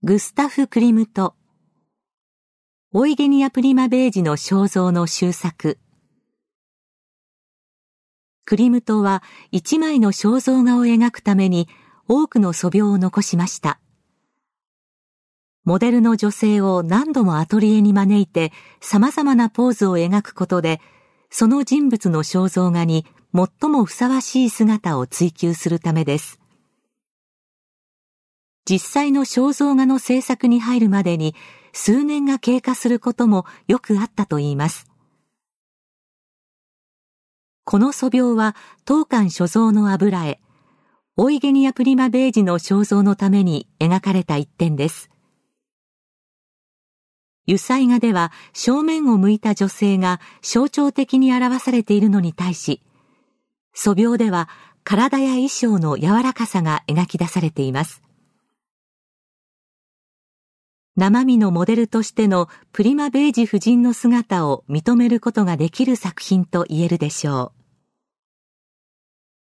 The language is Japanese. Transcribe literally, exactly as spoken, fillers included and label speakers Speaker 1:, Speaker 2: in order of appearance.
Speaker 1: グスタフ・クリムト、オイゲニア・プリマベージの肖像の修作。クリムトは一枚の肖像画を描くために多くの素描を残しました。モデルの女性を何度もアトリエに招いて様々なポーズを描くことで、その人物の肖像画に最もふさわしい姿を追求するためです。実際の肖像画の制作に入るまでに数年が経過することもよくあったといいます。この素描は当館所蔵の油絵、オイゲニア・プリマベージの肖像のために描かれた一点です。油彩画では正面を向いた女性が象徴的に表されているのに対し、素描では体や衣装の柔らかさが描き出されています。生身のモデルとしてのプリマベージ夫人の姿を認めることができる作品と言えるでしょう。